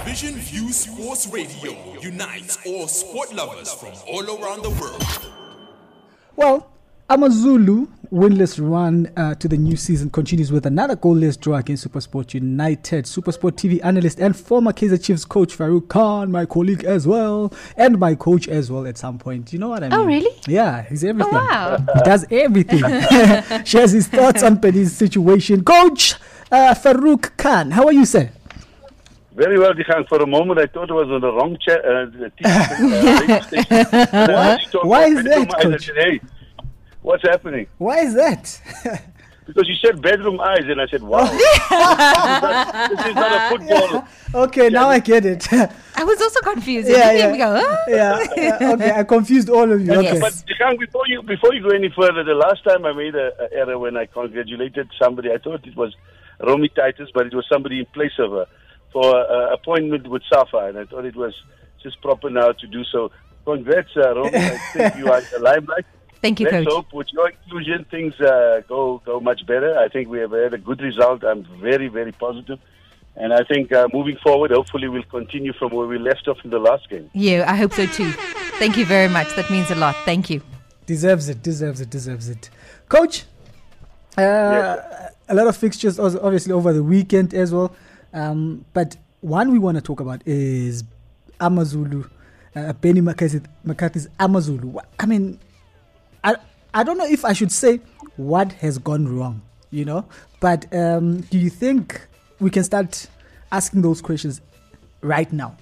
Vision View Sports Radio unites all sport lovers from all around the world. Well, AmaZulu winless run to the new season continues with another goalless draw against SuperSport United. SuperSport TV analyst and former Kaizer Chiefs coach Farouk Khan, my colleague as well, and my coach as well at some point. You know what I mean? Oh, really? Yeah, he's everything. Oh, wow. He does everything. Shares his thoughts on Penny's situation. Coach Farouk Khan, how are you, sir? Very well, Dikhan. For a moment, I thought it was on the wrong radio station. Why is that, Coach? Hey, what's happening? Why is that? Because you said bedroom eyes, and I said, wow. This is not a football. Okay, now I get it. I was also confused. Yeah. We go, huh? Yeah. Okay, I confused all of you. Yes. Okay. But Dikhan, before you go any further, the last time I made an error when I congratulated somebody, I thought it was Romy Titus, but it was somebody in place of her for appointment with Safa, and I thought it was just proper now to do so. Congrats, Romy. I think you are in the limelight. Thank you, Let's Coach. hope with your inclusion things go much better. I think we have had a good result. I'm very, very positive. And I think moving forward, hopefully we'll continue from where we left off in the last game. Yeah, I hope so too. Thank you very much. That means a lot. Thank you. Deserves it. Coach, Yes, a lot of fixtures obviously over the weekend as well. But one we want to talk about is AmaZulu, Benny McCarthy's AmaZulu. I mean, I don't know if I should say what has gone wrong, but do you think we can start asking those questions right now?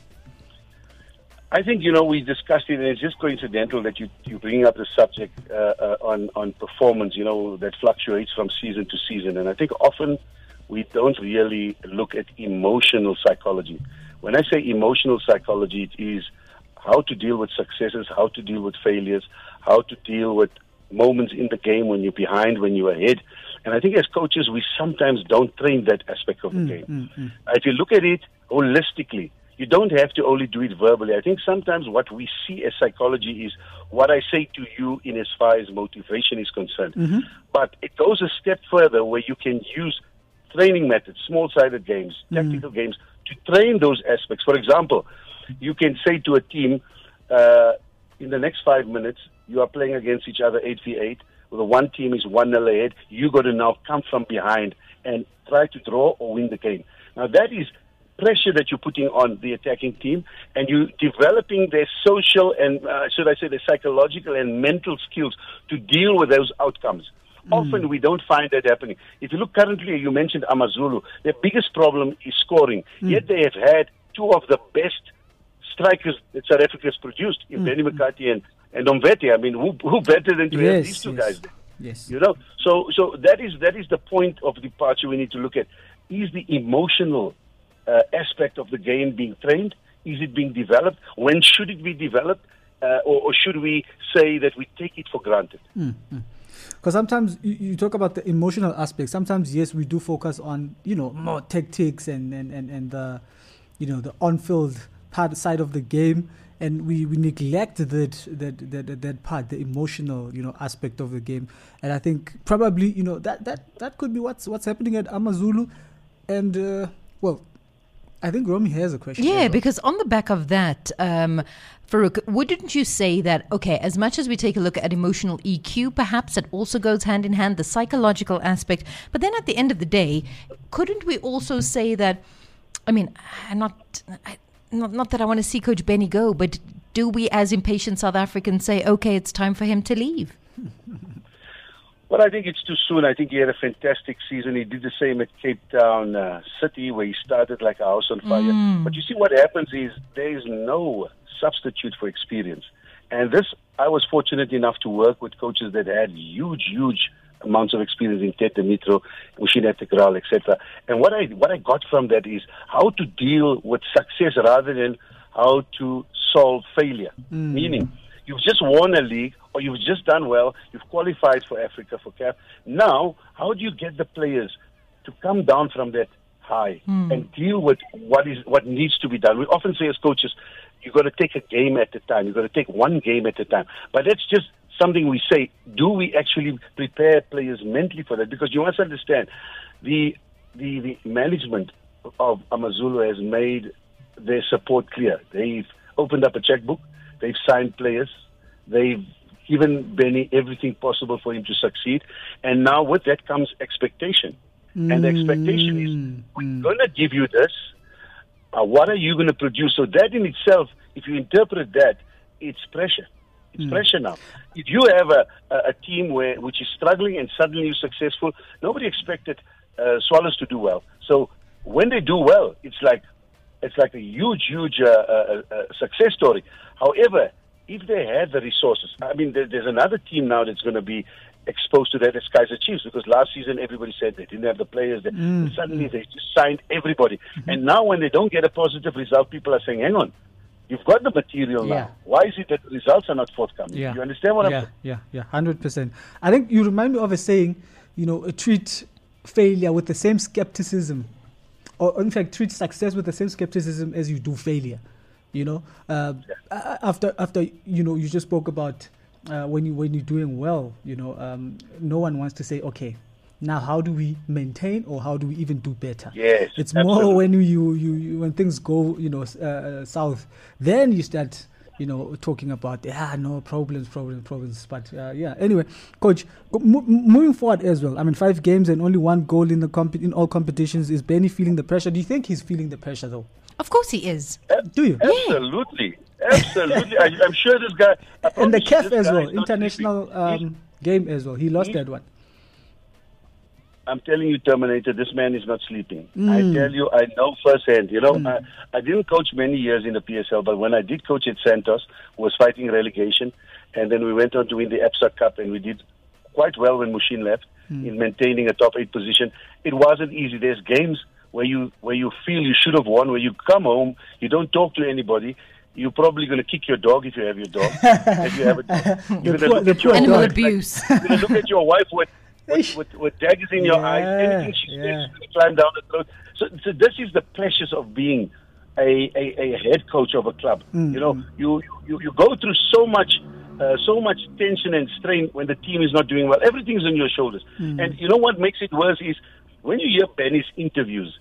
I think, we discussed it, and it's just coincidental that you bring up the subject on performance, that fluctuates from season to season. And I think often we don't really look at emotional psychology. When I say emotional psychology, it is how to deal with successes, how to deal with failures, how to deal with moments in the game when you're behind, when you're ahead. And I think as coaches, we sometimes don't train that aspect of the game. If you look at it holistically, you don't have to only do it verbally. I think sometimes what we see as psychology is what I say to you in as far as motivation is concerned. But it goes a step further where you can use training methods, small-sided games, tactical games, to train those aspects. For example, you can say to a team, in the next 5 minutes, you are playing against each other 8v8. Well, the one team is 1-0 ahead. You got to now come from behind and try to draw or win the game. Now, that is pressure that you're putting on the attacking team, and you're developing their social and, their psychological and mental skills to deal with those outcomes. Often we don't find that happening. If you look currently, you mentioned AmaZulu, their biggest problem is scoring. Yet they have had two of the best strikers that South Africa has produced, in Benny McCarthy and Omvete. I mean, who better than to have these two guys there? Yes. So that is the point of departure we need to look at. Is the emotional aspect of the game being trained? Is it being developed? When should it be developed? Or should we say that we take it for granted? Because sometimes you talk about the emotional aspect. Sometimes, yes, we do focus on, more tactics and the, the on-field side of the game. And we neglect that part, the emotional, aspect of the game. And I think probably, that could be what's happening at AmaZulu. And, I think Romy has a question. Yeah, because on the back of that, Farouk, wouldn't you say that, okay, as much as we take a look at emotional EQ, perhaps it also goes hand in hand, the psychological aspect. But then at the end of the day, couldn't we also say that, I mean, not that I want to see Coach Benny go, but do we as impatient South Africans say, okay, it's time for him to leave? Well, I think it's too soon. I think he had a fantastic season. He did the same at Cape Town City, where he started like a house on fire. But you see, what happens is there is no substitute for experience. And this, I was fortunate enough to work with coaches that had huge amounts of experience in Tete Mitro, Mushina Tegral, etc. And what I got from that is how to deal with success rather than how to solve failure. Meaning, you've just won a league, or you've just done well, you've qualified for Africa, for CAF. Now, how do you get the players to come down from that high and deal with what needs to be done? We often say as coaches, you've got to take a game at a time. You've got to take one game at a time. But that's just something we say. Do we actually prepare players mentally for that? Because you must understand, the management of AmaZulu has made their support clear. They've opened up a checkbook. They've signed players. They've given Benny everything possible for him to succeed. And now with that comes expectation. And the expectation is, we're going to give you this. What are you going to produce? So that in itself, if you interpret that, it's pressure. It's pressure now. If you have a team which is struggling and suddenly you're successful, nobody expected Swallows to do well. So when they do well, it's like a huge success story. However, if they had the resources, I mean, there's another team now that's going to be exposed to that as Kaizer Chiefs, because last season everybody said they didn't have the players. Suddenly they just signed everybody. And now when they don't get a positive result, people are saying, hang on, you've got the material now. Why is it that the results are not forthcoming? You understand what I'm saying? Yeah, 100%. I think you remind me of a saying, treat failure with the same skepticism, or in fact, treat success with the same skepticism as you do failure. After you just spoke about when you're doing well, no one wants to say, okay, now how do we maintain, or how do we even do better? Yes, it's absolutely. more when you when things go south, then you start talking about no problems. But anyway, coach, moving forward as well. I mean, 5 games and only 1 goal in all competitions. Is Benny feeling the pressure? Do you think he's feeling the pressure though? Of course he is. Do you? Absolutely. I'm sure this guy. And the CAF as well, international game as well. He lost that one. I'm telling you, Terminator, this man is not sleeping. I tell you, I know firsthand. I didn't coach many years in the PSL, but when I did coach at Santos, who was fighting relegation, and then we went on to win the Absa Cup, and we did quite well when Mushin left in maintaining a top 8 position. It wasn't easy. There's games where you feel you should have won, where you come home, you don't talk to anybody. You're probably going to kick your dog if you have your dog. If you have a dog. You're going to look at your animal wife, abuse. You're going to look at your wife with daggers in your eyes. Anything she says, you're going to climb down the throat. So this is the pressures of being a head coach of a club. You go through so much tension and strain when the team is not doing well. Everything's on your shoulders. And you know what makes it worse is when you hear Benny's interviews.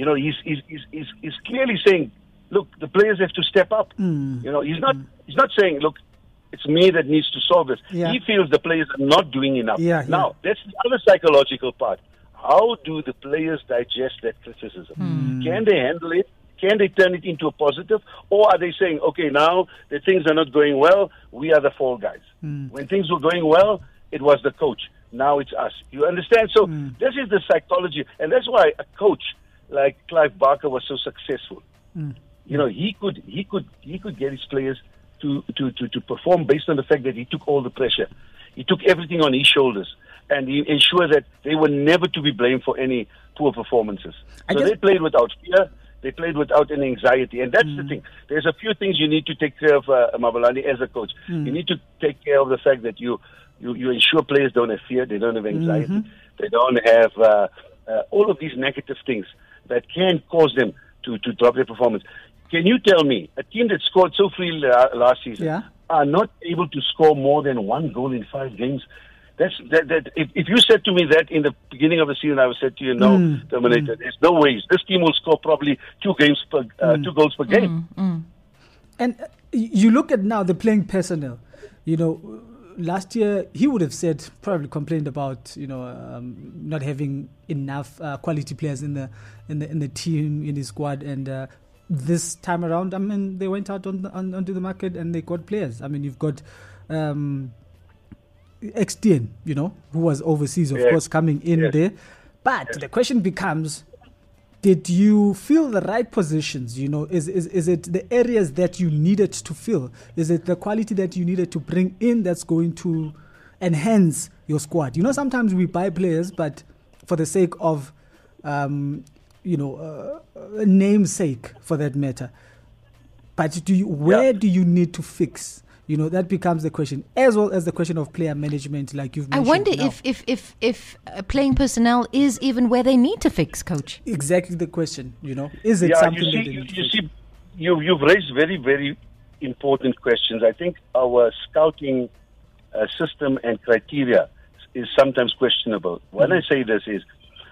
He's clearly saying, look, the players have to step up. He's not saying, look, it's me that needs to solve this. He feels the players are not doing enough. Now, that's the other psychological part. How do the players digest that criticism? Can they handle it? Can they turn it into a positive? Or are they saying, okay, now that things are not going well, we are the fall guys. When things were going well, it was the coach. Now it's us. You understand? So this is the psychology. And that's why a coach like Clive Barker was so successful. He could get his players to perform based on the fact that he took all the pressure. He took everything on his shoulders, and he ensured that they were never to be blamed for any poor performances. So they played without fear. They played without any anxiety. And that's the thing. There's a few things you need to take care of, Mabalani, as a coach. You need to take care of the fact that you ensure players don't have fear, they don't have anxiety, they don't have all of these negative things that can cause them to drop their performance. Can you tell me, a team that scored so freely last season are not able to score more than 1 goal in 5 games? If you said to me that in the beginning of the season, I would say to you, no, Terminator, there's no ways. This team will score probably 2 goals per game. And you look at now the playing personnel. Last year he would have probably complained about not having enough quality players in the team, in his squad, and this time around, I mean, they went out onto the market and they got players. I mean, you've got Xtien, who was overseas, of course, coming in there. But the question becomes, did you fill the right positions? Is it the areas that you needed to fill? Is it the quality that you needed to bring in that's going to enhance your squad? Sometimes we buy players, but for the sake of, namesake, for that matter. But where do you need to fix? That becomes the question, as well as the question of player management, like you've mentioned. I wonder if playing personnel is even where they need to fix, Coach. Exactly the question, Is it something that they need to fix? You've raised very, very important questions. I think our scouting system and criteria is sometimes questionable. When I say this is,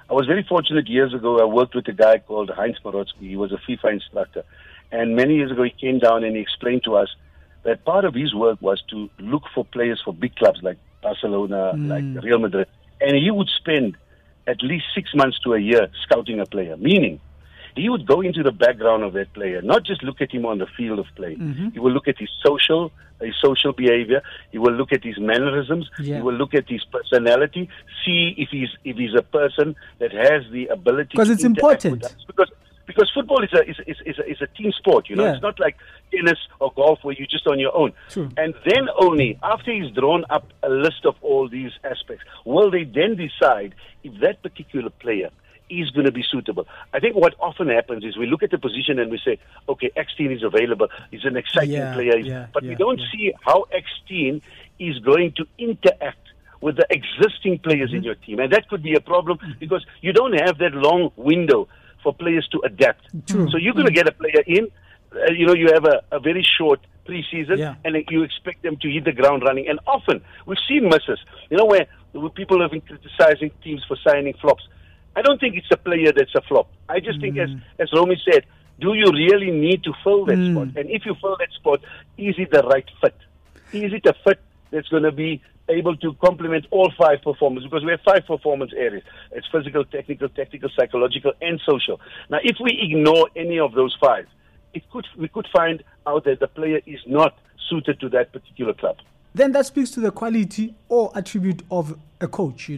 I was very fortunate years ago. I worked with a guy called Heinz Marotsky. He was a FIFA instructor. And many years ago, he came down and he explained to us that part of his work was to look for players for big clubs like Barcelona, like Real Madrid. And he would spend at least 6 months to a year scouting a player, meaning he would go into the background of that player, not just look at him on the field of play. He will look at his social behavior. He will look at his mannerisms. Yeah. He will look at his personality, see if he's a person that has the ability. Because it's interact important. with us. Because football is a team sport. Yeah. It's not like tennis or golf where you're just on your own. True. And then only after he's drawn up a list of all these aspects, will they then decide if that particular player is going to be suitable. I think what often happens is we look at the position and we say, okay, X-Teen is available. He's an exciting player. But we don't see how X-Teen is going to interact with the existing players in your team. And that could be a problem because you don't have that long window for players to adapt. True. So you're going to get a player in, you have a very short preseason, and you expect them to hit the ground running. And often, we've seen misses, where people have been criticizing teams for signing flops. I don't think it's a player that's a flop. I just think, as Romy said, do you really need to fill that spot? And if you fill that spot, is it the right fit? Is it a fit that's going to be able to complement all 5 performers? Because we have 5 performance areas. It's physical, technical, tactical, psychological, and social. Now, if we ignore any of those 5, we could find out that the player is not suited to that particular club. Then that speaks to the quality or attribute of a coach,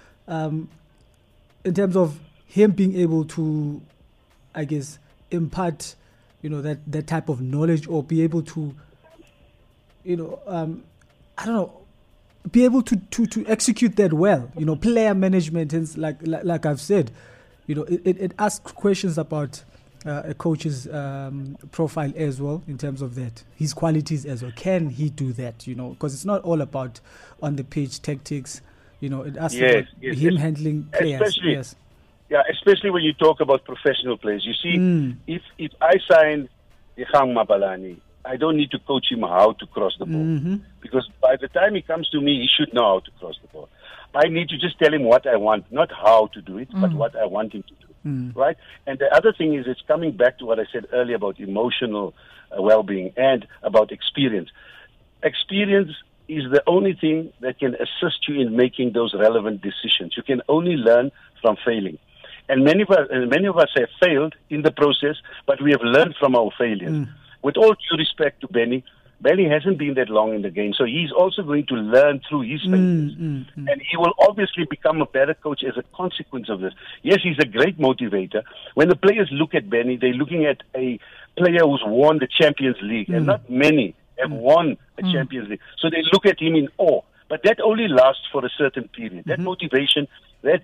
in terms of him being able to, I guess, impart, that type of knowledge, or be able to, be able to execute that well. Player management, and like I've said, it asks questions about a coach's profile as well, in terms of that, his qualities as well. Can he do that? Because it's not all about on the pitch tactics. It asks about him handling players. Especially when you talk about professional players. You see, if I sign Ihang Mabalani, I don't need to coach him how to cross the ball. Because by the time he comes to me, he should know how to cross the ball. I need to just tell him what I want, not how to do it, but what I want him to do. Right? And the other thing is, it's coming back to what I said earlier about emotional well-being and about experience. Experience is the only thing that can assist you in making those relevant decisions. You can only learn from failing. And many of us have failed in the process, but we have learned from our failures. With all due respect to Benny hasn't been that long in the game, so he's also going to learn through his failures. And he will obviously become a better coach as a consequence of this. Yes, he's a great motivator. When the players look at Benny, they're looking at a player who's won the Champions League, and not many have won a Champions League. So they look at him in awe. But that only lasts for a certain period. That motivation, that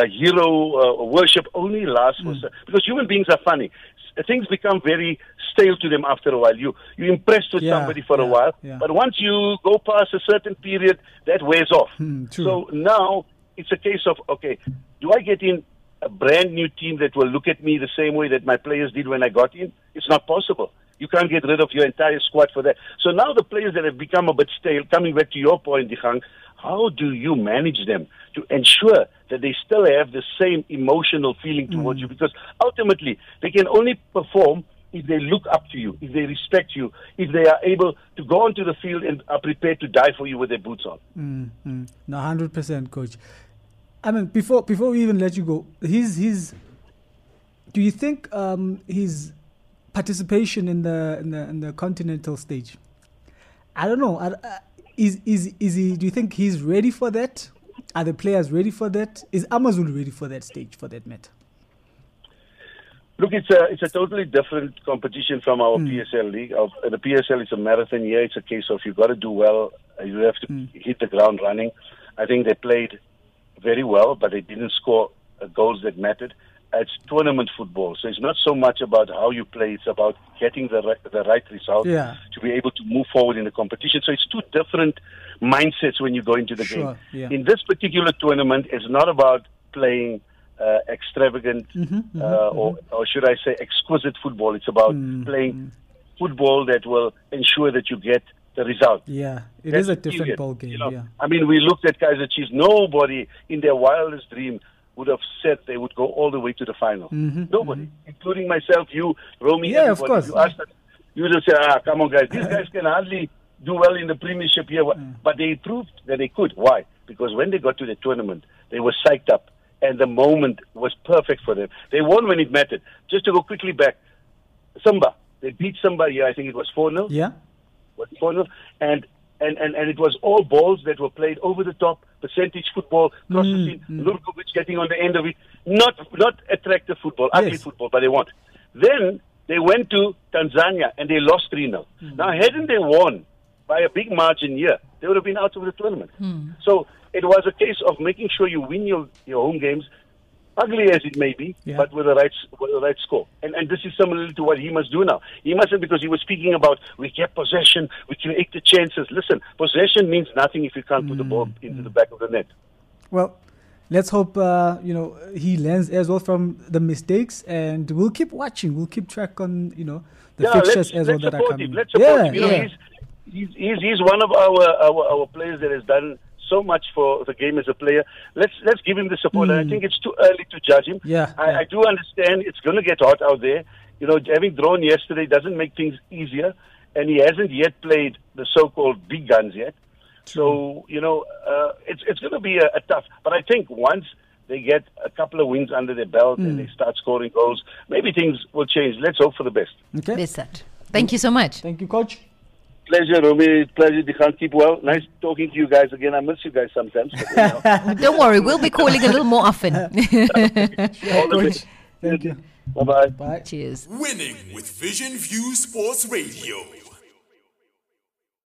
hero worship only lasts for because human beings are funny. Things become very stale to them after a while. You're impressed with somebody for a while, but once you go past a certain period, that wears off. So now it's a case of, okay, do I get in a brand new team that will look at me the same way that my players did when I got in? It's not possible. You can't get rid of your entire squad for that. So now the players that have become a bit stale, coming back to your point, Dihang, how do you manage them to ensure that they still have the same emotional feeling towards you? Because ultimately, they can only perform if they look up to you, if they respect you, if they are able to go onto the field and are prepared to die for you with their boots on. No, 100%, Coach. I mean, before we even let you go, do you think his participation in the continental stage, I don't know, is he? Do you think he's ready for that? Are the players ready for that? Is Amazulu ready for that stage, for that matter? Look, it's a totally different competition from our PSL league. The PSL is a marathon year. It's a case of you've got to do well. You have to hit the ground running. I think they played very well, but they didn't score goals that mattered. It's tournament football, so it's not so much about how you play. It's about getting the right result to be able to move forward in the competition. So it's two different mindsets when you go into the game. Yeah. In this particular tournament, it's not about playing extravagant or should I say exquisite football. It's about playing football that will ensure that you get the result. Yeah, it is a different ball game. I mean, we looked at Kaizer Chiefs. Nobody in their wildest dream would have said they would go all the way to the final. Nobody, including myself, you, Romy, Yeah, of everybody. course. You asked them, you would have said, come on, guys. These guys can hardly do well in the Premiership here. But they proved that they could. Why? Because when they got to the tournament, they were psyched up. And the moment was perfect for them. They won when it mattered. Just to go quickly back, Simba. They beat Simba here. I think it was 4-0. Yeah. Was 4-0. And it was all balls that were played over the top, percentage football, cross the scene, Lurkovic getting on the end of it. Not attractive football, ugly football, but they won. Then they went to Tanzania and they lost 3-0. Now, hadn't they won by a big margin here, they would have been out of the tournament. So it was a case of making sure you win your home games, ugly as it may be, but with the right score. And this is similar to what he must do now. He mustn't, because he was speaking about we get possession, we create the chances. Listen, possession means nothing if you can't put the ball into the back of the net. Well, let's hope he learns as well from the mistakes, and we'll keep watching. We'll keep track on the fixtures as well that are coming. Let's support him. You know, he's one of our players that has done so much for the game as a player. Let's give him the support. And I think it's too early to judge him. I do understand it's going to get hot out there. You know, having drawn yesterday doesn't make things easier, and he hasn't yet played the so-called big guns yet. So, it's going to be a tough. But I think once they get a couple of wins under their belt and they start scoring goals, maybe things will change. Let's hope for the best. Okay. Besat. Thank you so much. Thank you, Coach. Pleasure, Romy. Pleasure, Dikhan. Keep well. Nice talking to you guys again. I miss you guys sometimes. But, Don't worry, we'll be calling a little more often. all the best. Thank you. Bye-bye. Bye. Cheers. Winning with Vision View Sports Radio.